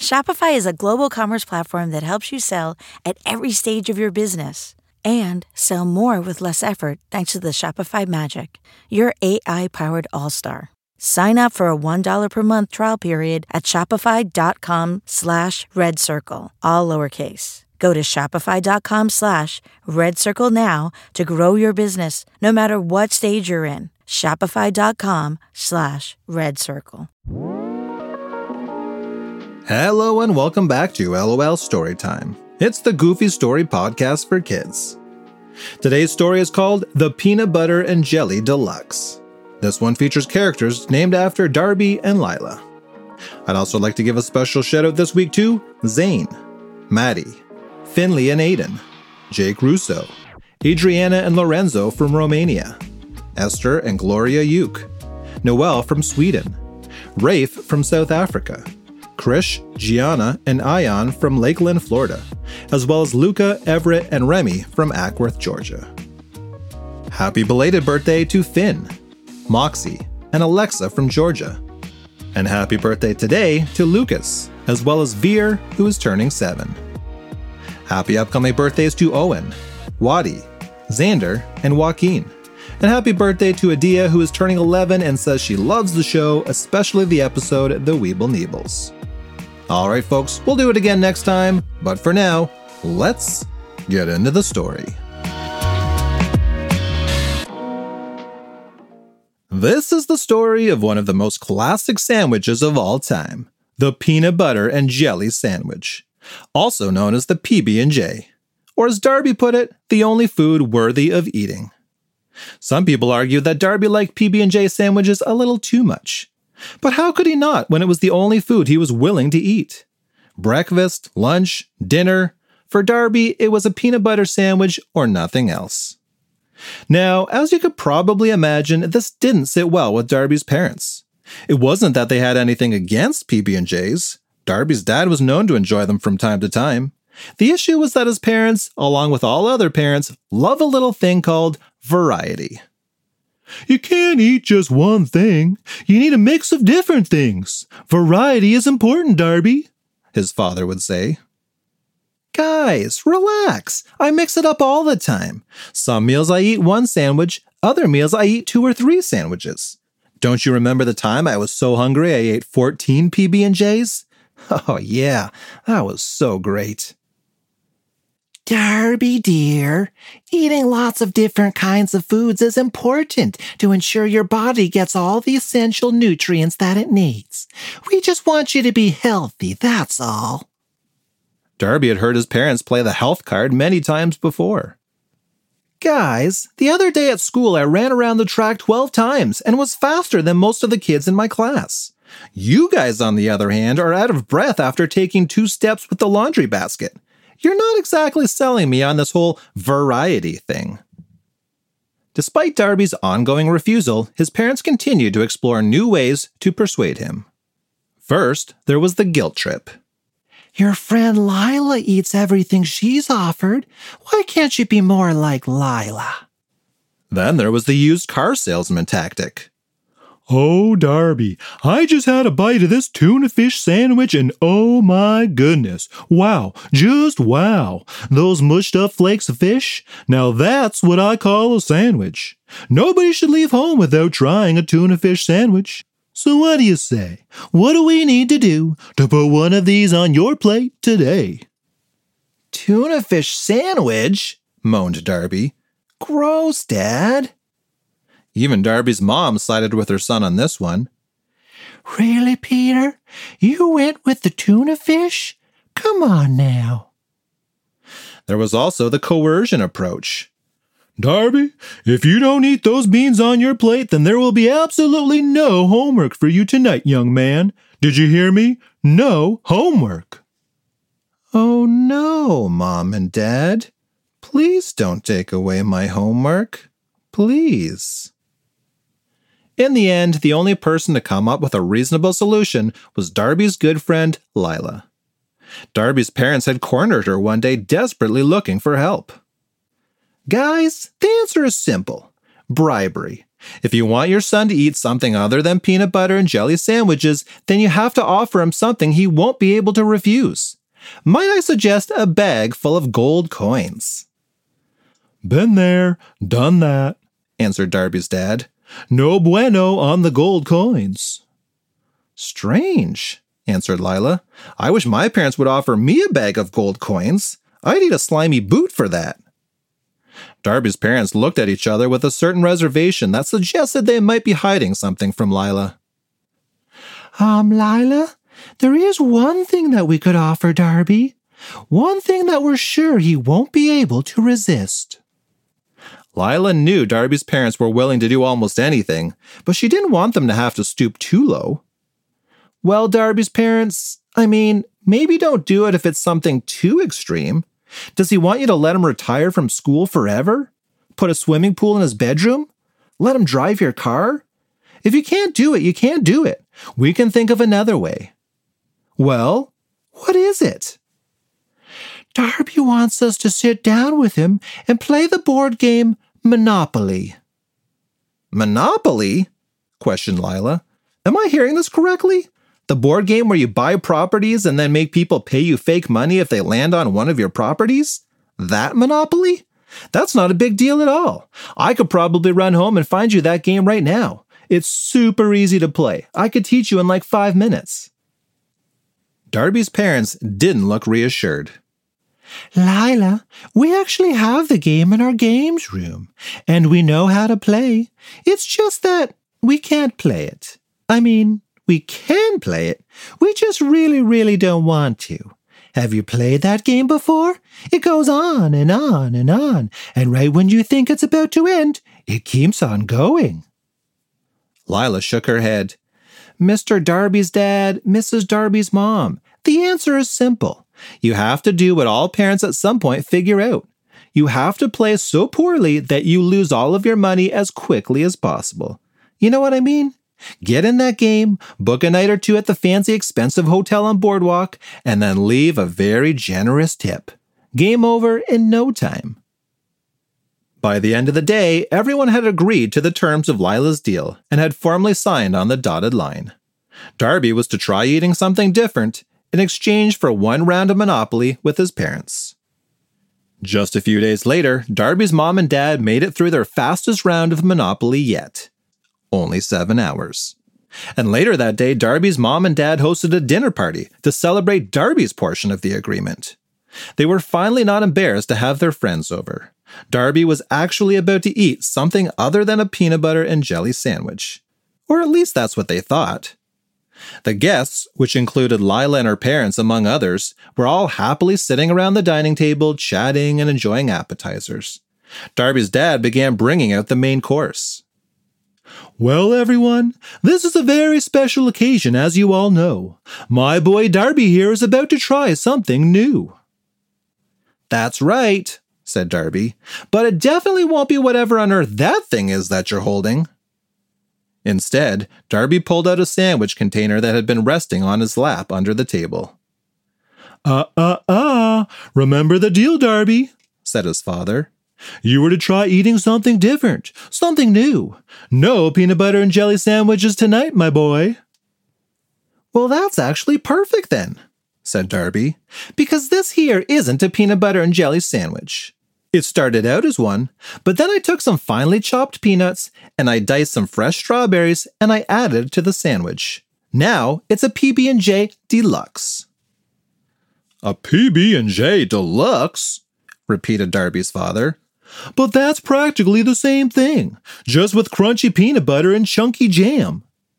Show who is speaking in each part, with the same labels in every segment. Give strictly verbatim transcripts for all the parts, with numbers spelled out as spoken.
Speaker 1: Shopify is a global commerce platform that helps you sell at every stage of your business and sell more with less effort thanks to the Shopify Magic, your A I-powered all-star. Sign up for a one dollar per month trial period at shopify.com slash red circle, all lowercase. Go to shopify.com slash red circle now to grow your business no matter what stage you're in. Shopify.com slash red circle.
Speaker 2: Hello and welcome back to LOL Storytime. It's the Goofy Story podcast for kids. Today's story is called The Peanut Butter and Jelly Deluxe. This one features characters named after Darby and Lila. I'd also like to give a special shout out this week to Zane, Maddie, Finley and Aiden, Jake Russo, Adriana and Lorenzo from Romania, Esther and Gloria Uke, Noel from Sweden, Rafe from South Africa, Krish, Gianna, and Ion from Lakeland, Florida, as well as Luca, Everett, and Remy from Ackworth, Georgia. Happy belated birthday to Finn, Moxie, and Alexa from Georgia. And happy birthday today to Lucas, as well as Veer, who is turning seven. Happy upcoming birthdays to Owen, Waddy, Xander, and Joaquin. And happy birthday to Adia, who is turning eleven and says she loves the show, especially the episode The Weeble Neebles. Alright folks, we'll do it again next time, but for now, let's get into the story. This is the story of one of the most classic sandwiches of all time, the peanut butter and jelly sandwich, also known as the P B and J, or as Darby put it, the only food worthy of eating. Some people argue that Darby liked P B and J sandwiches a little too much. But how could he not when it was the only food he was willing to eat? Breakfast, lunch, dinner. For Darby, it was a peanut butter sandwich or nothing else. Now, as you could probably imagine, this didn't sit well with Darby's parents. It wasn't that they had anything against P B and J's. Darby's dad was known to enjoy them from time to time. The issue was that his parents, along with all other parents, love a little thing called variety. You can't eat just one thing. You need a mix of different things. Variety is important, Darby, his father would say. Guys, relax. I mix it up all the time. Some meals I eat one sandwich, other meals I eat two or three sandwiches. Don't you remember the time I was so hungry I ate fourteen P B and J's? Oh yeah, that was so great.
Speaker 3: Darby, dear, eating lots of different kinds of foods is important to ensure your body gets all the essential nutrients that it needs. We just want you to be healthy, that's all.
Speaker 2: Darby had heard his parents play the health card many times before. Guys, the other day at school I ran around the track twelve times and was faster than most of the kids in my class. You guys, on the other hand, are out of breath after taking two steps with the laundry basket. You're not exactly selling me on this whole variety thing. Despite Darby's ongoing refusal, his parents continued to explore new ways to persuade him. First, there was the guilt trip.
Speaker 3: Your friend Lila eats everything she's offered. Why can't you be more like Lila?
Speaker 2: Then there was the used car salesman tactic.
Speaker 4: Oh, Darby, I just had a bite of this tuna fish sandwich and oh my goodness, wow, just wow. Those mushed up flakes of fish, now that's what I call a sandwich. Nobody should leave home without trying a tuna fish sandwich. So what do you say? What do we need to do to put one of these on your plate today?
Speaker 2: Tuna fish sandwich? Moaned Darby. Gross, Dad. Even Darby's mom sided with her son on this one.
Speaker 3: Really, Peter? You went with the tuna fish? Come on now.
Speaker 2: There was also the coercion approach.
Speaker 4: Darby, if you don't eat those beans on your plate, then there will be absolutely no homework for you tonight, young man. Did you hear me? No homework.
Speaker 2: Oh no, Mom and Dad. Please don't take away my homework. Please. In the end, the only person to come up with a reasonable solution was Darby's good friend, Lila. Darby's parents had cornered her one day, desperately looking for help. Guys, the answer is simple. Bribery. If you want your son to eat something other than peanut butter and jelly sandwiches, then you have to offer him something he won't be able to refuse. Might I suggest a bag full of gold coins?
Speaker 4: Been there, done that,
Speaker 2: answered Darby's dad.
Speaker 4: No bueno on the gold coins.
Speaker 2: Strange, answered Lila. I wish my parents would offer me a bag of gold coins. I'd eat a slimy boot for that. Darby's parents looked at each other with a certain reservation that suggested they might be hiding something from Lila.
Speaker 3: Um, Lila, there is one thing that we could offer Darby. One thing that we're sure he won't be able to resist.
Speaker 2: Lila knew Darby's parents were willing to do almost anything, but she didn't want them to have to stoop too low. Well, Darby's parents, I mean, maybe don't do it if it's something too extreme. Does he want you to let him retire from school forever? Put a swimming pool in his bedroom? Let him drive your car? If you can't do it, you can't do it. We can think of another way. Well, what is it?
Speaker 3: Darby wants us to sit down with him and play the board game Monopoly.
Speaker 2: Monopoly? Questioned Lila. Am I hearing this correctly? The board game where you buy properties and then make people pay you fake money if they land on one of your properties? That Monopoly? That's not a big deal at all. I could probably run home and find you that game right now. It's super easy to play. I could teach you in like five minutes. Darby's parents didn't look reassured.
Speaker 3: Lila, we actually have the game in our games room, and we know how to play. It's just that we can't play it. I mean, we can play it. We just really, really don't want to. Have you played that game before? It goes on and on and on, and right when you think it's about to end, it keeps on going.
Speaker 2: Lila shook her head. Mister Darby's dad, Missus Darby's mom. The answer is simple. You have to do what all parents at some point figure out. You have to play so poorly that you lose all of your money as quickly as possible. You know what I mean? Get in that game, book a night or two at the fancy expensive hotel on Boardwalk, and then leave a very generous tip. Game over in no time. By the end of the day, everyone had agreed to the terms of Lila's deal and had formally signed on the dotted line. Darby was to try eating something different in exchange for one round of Monopoly with his parents. Just a few days later, Darby's mom and dad made it through their fastest round of Monopoly yet. Only seven hours. And later that day, Darby's mom and dad hosted a dinner party to celebrate Darby's portion of the agreement. They were finally not embarrassed to have their friends over. Darby was actually about to eat something other than a peanut butter and jelly sandwich. Or at least that's what they thought. The guests, which included Lila and her parents among others, were all happily sitting around the dining table, chatting and enjoying appetizers. Darby's dad began bringing out the main course.
Speaker 4: Well, everyone, this is a very special occasion, as you all know. My boy Darby here is about to try something new.
Speaker 2: That's right, said Darby, but it definitely won't be whatever on earth that thing is that you're holding. Instead, Darby pulled out a sandwich container that had been resting on his lap under the table.
Speaker 4: Uh, uh, uh, remember the deal, Darby,
Speaker 2: said his father.
Speaker 4: You were to try eating something different, something new. No peanut butter and jelly sandwiches tonight, my boy.
Speaker 2: Well, that's actually perfect then, said Darby, because this here isn't a peanut butter and jelly sandwich. It started out as one, but then I took some finely chopped peanuts and I diced some fresh strawberries and I added it to the sandwich. Now it's a P B and J Deluxe.
Speaker 4: A P B and J Deluxe?
Speaker 2: Repeated Darby's father.
Speaker 4: But that's practically the same thing, just with crunchy peanut butter and chunky jam.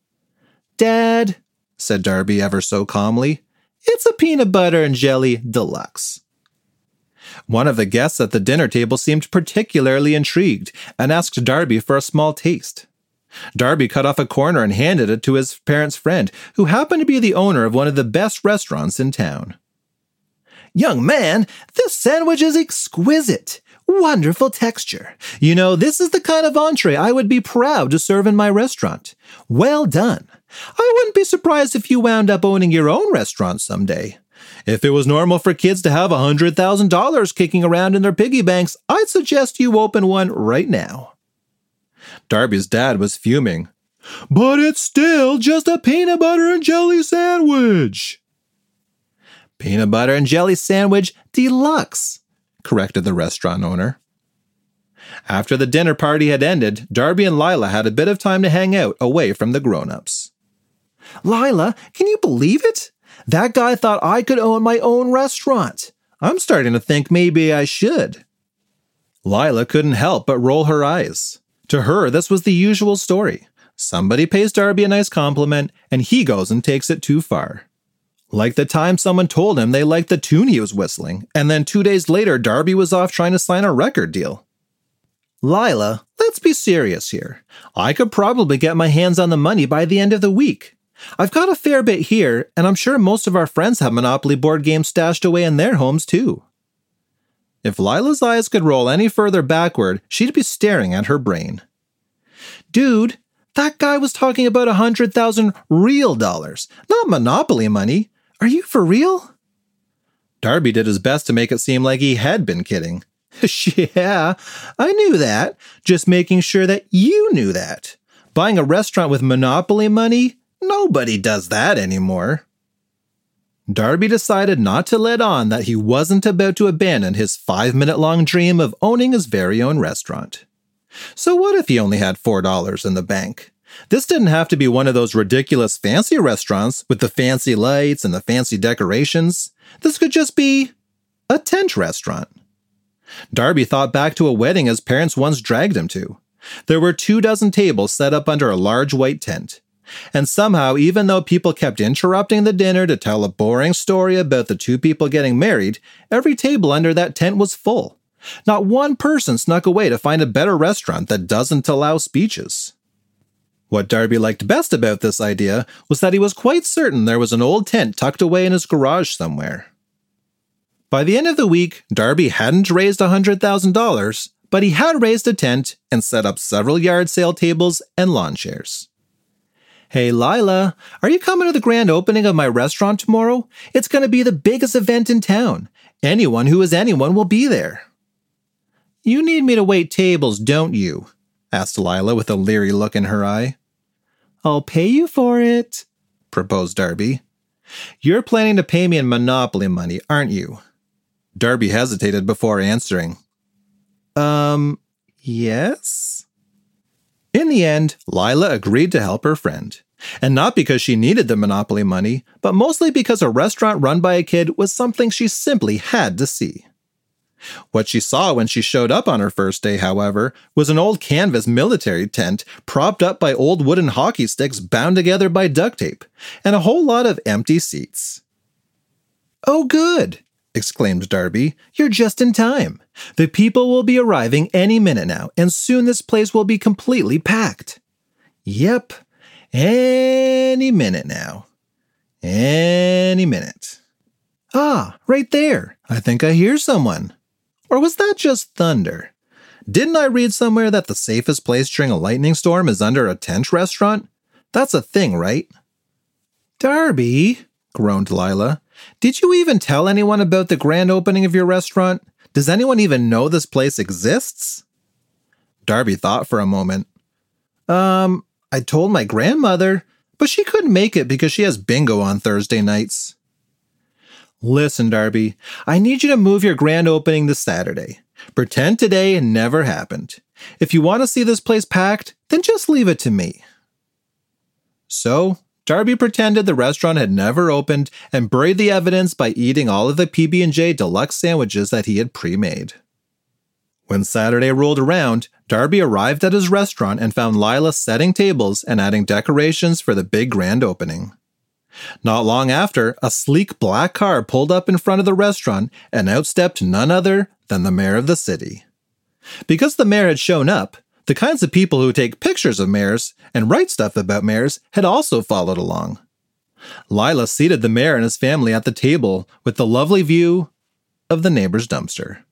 Speaker 2: Dad, said Darby ever so calmly, it's a peanut butter and jelly deluxe. One of the guests at the dinner table seemed particularly intrigued and asked Darby for a small taste. Darby cut off a corner and handed it to his parents' friend, who happened to be the owner of one of the best restaurants in town. Young man, this sandwich is exquisite. Wonderful texture. You know, this is the kind of entree I would be proud to serve in my restaurant. Well done. I wouldn't be surprised if you wound up owning your own restaurant someday. If it was normal for kids to have one hundred thousand dollars kicking around in their piggy banks, I'd suggest you open one right now. Darby's dad was fuming.
Speaker 4: But it's still just a peanut butter and jelly sandwich.
Speaker 2: Peanut butter and jelly sandwich deluxe, corrected the restaurant owner. After the dinner party had ended, Darby and Lila had a bit of time to hang out away from the grown-ups. Lila, can you believe it? That guy thought I could own my own restaurant. I'm starting to think maybe I should. Lila couldn't help but roll her eyes. To her, this was the usual story. Somebody pays Darby a nice compliment, and he goes and takes it too far. Like the time someone told him they liked the tune he was whistling, and then two days later, Darby was off trying to sign a record deal. Lila, let's be serious here. I could probably get my hands on the money by the end of the week. I've got a fair bit here, and I'm sure most of our friends have Monopoly board games stashed away in their homes too. If Lila's eyes could roll any further backward, she'd be staring at her brain. Dude, that guy was talking about a hundred thousand real dollars, not Monopoly money. Are you for real? Darby did his best to make it seem like he had been kidding. Yeah, I knew that. Just making sure that you knew that. Buying a restaurant with Monopoly money? Nobody does that anymore. Darby decided not to let on that he wasn't about to abandon his five-minute-long dream of owning his very own restaurant. So what if he only had four dollars in the bank? This didn't have to be one of those ridiculous fancy restaurants with the fancy lights and the fancy decorations. This could just be a tent restaurant. Darby thought back to a wedding his parents once dragged him to. There were two dozen tables set up under a large white tent. And somehow, even though people kept interrupting the dinner to tell a boring story about the two people getting married, every table under that tent was full. Not one person snuck away to find a better restaurant that doesn't allow speeches. What Darby liked best about this idea was that he was quite certain there was an old tent tucked away in his garage somewhere. By the end of the week, Darby hadn't raised one hundred thousand dollars, but he had raised a tent and set up several yard sale tables and lawn chairs. Hey Lila, are you coming to the grand opening of my restaurant tomorrow? It's going to be the biggest event in town. Anyone who is anyone will be there. You need me to wait tables, don't you? Asked Lila with a leery look in her eye. I'll pay you for it, proposed Darby. You're planning to pay me in Monopoly money, aren't you? Darby hesitated before answering. Um, yes? In the end, Lila agreed to help her friend. And not because she needed the Monopoly money, but mostly because a restaurant run by a kid was something she simply had to see. What she saw when she showed up on her first day, however, was an old canvas military tent propped up by old wooden hockey sticks bound together by duct tape, and a whole lot of empty seats. Oh good! Exclaimed Darby. You're just in time. The people will be arriving any minute now, and soon this place will be completely packed. Yep, any minute now. Any minute. Ah, right there. I think I hear someone. Or was that just thunder? Didn't I read somewhere that the safest place during a lightning storm is under a tent restaurant? That's a thing, right? Darby, groaned Lila. Did you even tell anyone about the grand opening of your restaurant? Does anyone even know this place exists? Darby thought for a moment. Um, I told my grandmother, but she couldn't make it because she has bingo on Thursday nights. Listen, Darby, I need you to move your grand opening to Saturday. Pretend today never happened. If you want to see this place packed, then just leave it to me. So, Darby pretended the restaurant had never opened and buried the evidence by eating all of the P B and J deluxe sandwiches that he had pre-made. When Saturday rolled around, Darby arrived at his restaurant and found Lila setting tables and adding decorations for the big grand opening. Not long after, a sleek black car pulled up in front of the restaurant and outstepped none other than the mayor of the city. Because the mayor had shown up, the kinds of people who take pictures of mayors and write stuff about mayors had also followed along. Lila seated the mayor and his family at the table with the lovely view of the neighbor's dumpster.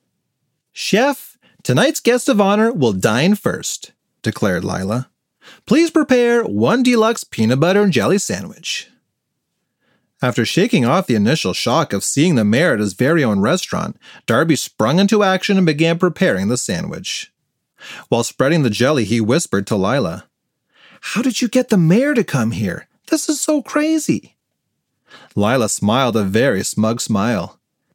Speaker 2: Chef, tonight's guest of honor will dine first, declared Lila. Please prepare one deluxe peanut butter and jelly sandwich. After shaking off the initial shock of seeing the mayor at his very own restaurant, Darby sprung into action and began preparing the sandwich. While spreading the jelly, he whispered to Lila, "How did you get the mayor to come here? This is so crazy." Lila smiled a very smug smile.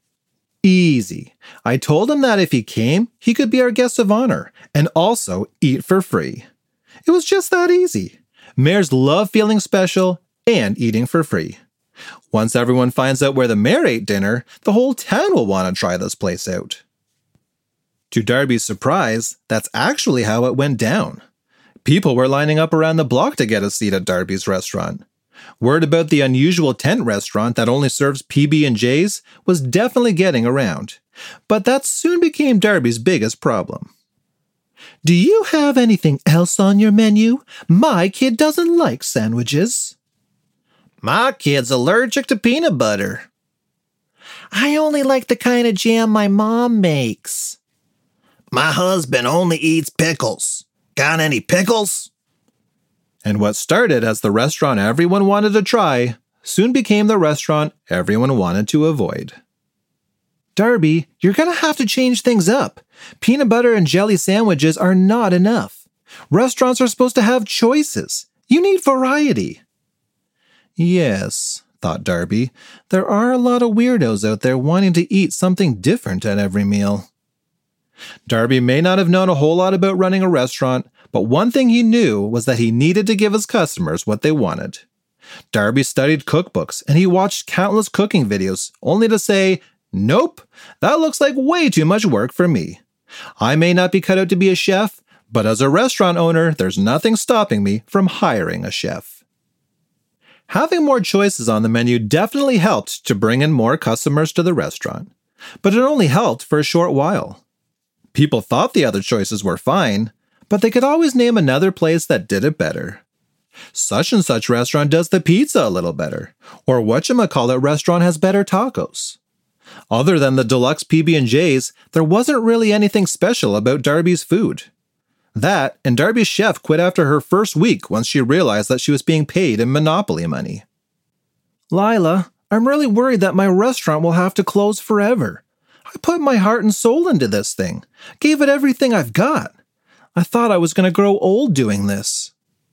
Speaker 2: "Easy. I told him that if he came, he could be our guest of honor and also eat for free. It was just that easy. Mayors love feeling special and eating for free. Once everyone finds out where the mayor ate dinner, the whole town will want to try this place out." To Darby's surprise, that's actually how it went down. People were lining up around the block to get a seat at Darby's restaurant. Word about the unusual tent restaurant that only serves P B and J's was definitely getting around, but that soon became Darby's biggest problem. "Do you have anything else on your menu? My kid doesn't like sandwiches." "My kid's allergic to peanut butter." "I only like the kind of jam my mom makes." "My husband only eats pickles. Got any pickles?" And what started as the restaurant everyone wanted to try soon became the restaurant everyone wanted to avoid. "Darby, you're going to have to change things up. Peanut butter and jelly sandwiches are not enough. Restaurants are supposed to have choices. You need variety." Yes, thought Darby, there are a lot of weirdos out there wanting to eat something different at every meal. Darby may not have known a whole lot about running a restaurant, but one thing he knew was that he needed to give his customers what they wanted. Darby studied cookbooks and he watched countless cooking videos, only to say, "Nope, that looks like way too much work for me. I may not be cut out to be a chef, but as a restaurant owner, there's nothing stopping me from hiring a chef." Having more choices on the menu definitely helped to bring in more customers to the restaurant, but it only helped for a short while. People thought the other choices were fine, but they could always name another place that did it better. Such and such restaurant does the pizza a little better, or whatchamacallit restaurant has better tacos. Other than the deluxe P B and J's, there wasn't really anything special about Darby's food. That, and Darby's chef quit after her first week once she realized that she was being paid in Monopoly money. "Lila, I'm really worried that my restaurant will have to close forever. I put my heart and soul into this thing, gave it everything I've got. I thought I was going to grow old doing this."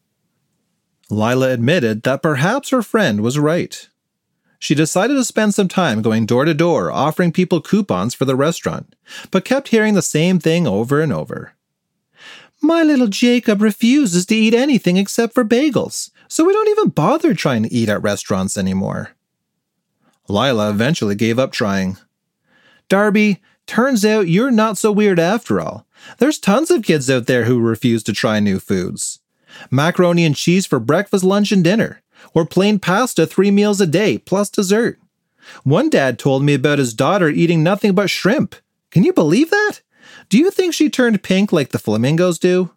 Speaker 2: Lila admitted that perhaps her friend was right. She decided to spend some time going door to door offering people coupons for the restaurant, but kept hearing the same thing over and over. "My little Jacob refuses to eat anything except for bagels, so we don't even bother trying to eat at restaurants anymore." Lila eventually gave up trying. "Darby, turns out you're not so weird after all. There's tons of kids out there who refuse to try new foods. Macaroni and cheese for breakfast, lunch, and dinner, or plain pasta three meals a day, plus dessert. One dad told me about his daughter eating nothing but shrimp. Can you believe that? Do you think she turned pink like the flamingos do?"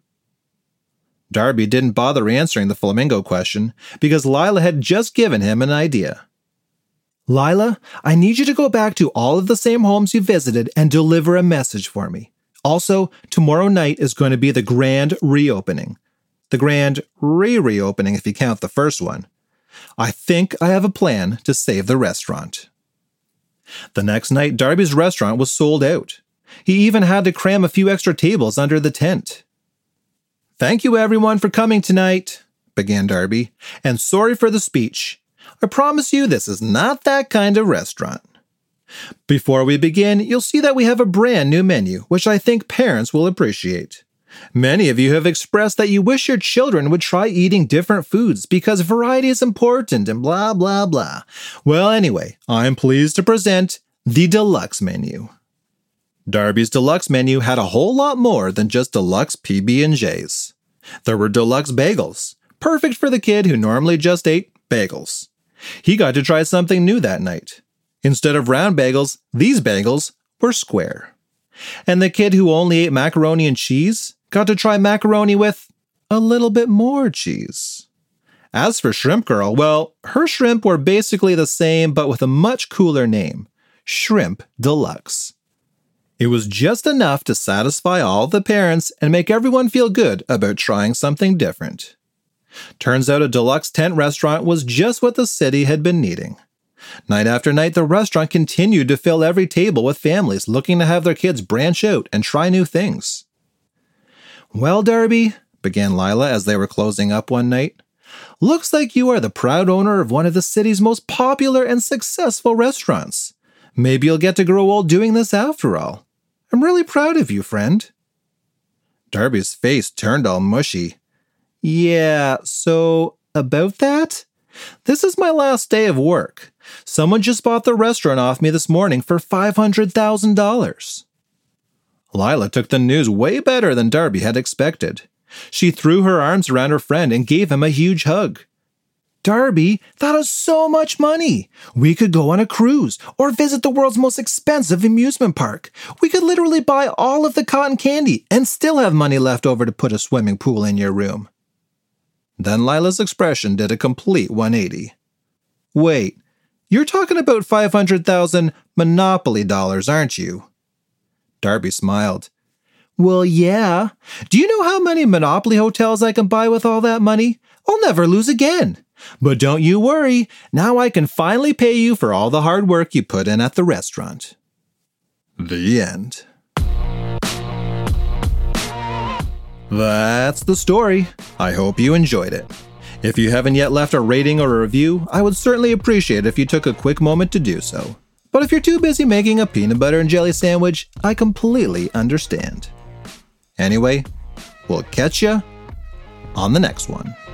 Speaker 2: Darby didn't bother answering the flamingo question because Lila had just given him an idea. "Lila, I need you to go back to all of the same homes you visited and deliver a message for me. Also, tomorrow night is going to be the grand reopening. The grand re-reopening if you count the first one. I think I have a plan to save the restaurant." The next night, Darby's restaurant was sold out. He even had to cram a few extra tables under the tent. "Thank you everyone for coming tonight," began Darby, "and sorry for the speech. I promise you this is not that kind of restaurant. Before we begin, you'll see that we have a brand new menu, which I think parents will appreciate. Many of you have expressed that you wish your children would try eating different foods because variety is important and blah, blah, blah. Well, anyway, I'm pleased to present the deluxe menu." Darby's deluxe menu had a whole lot more than just deluxe P B and J's. There were deluxe bagels, perfect for the kid who normally just ate bagels. He got to try something new that night. Instead of round bagels, these bagels were square. And the kid who only ate macaroni and cheese got to try macaroni with a little bit more cheese. As for Shrimp Girl, well, her shrimp were basically the same but with a much cooler name, Shrimp Deluxe. It was just enough to satisfy all the parents and make everyone feel good about trying something different. Turns out a deluxe tent restaurant was just what the city had been needing. Night after night, the restaurant continued to fill every table with families looking to have their kids branch out and try new things. "Well, Darby," began Lila as they were closing up one night, "looks like you are the proud owner of one of the city's most popular and successful restaurants. Maybe you'll get to grow old doing this after all. I'm really proud of you, friend." Darby's face turned all mushy. "Yeah, so about that? This is my last day of work. Someone just bought the restaurant off me this morning for five hundred thousand dollars. Lila took the news way better than Darby had expected. She threw her arms around her friend and gave him a huge hug. "Darby, that is so much money. We could go on a cruise or visit the world's most expensive amusement park. We could literally buy all of the cotton candy and still have money left over to put a swimming pool in your room." Then Lila's expression did a complete one eighty. "Wait, you're talking about five hundred thousand Monopoly dollars, aren't you?" Darby smiled. "Well, yeah. Do you know how many Monopoly hotels I can buy with all that money? I'll never lose again. But don't you worry, now I can finally pay you for all the hard work you put in at the restaurant." The end. That's the story. I hope you enjoyed it. If you haven't yet left a rating or a review, I would certainly appreciate it if you took a quick moment to do so. But if you're too busy making a peanut butter and jelly sandwich, I completely understand. Anyway, we'll catch ya on the next one.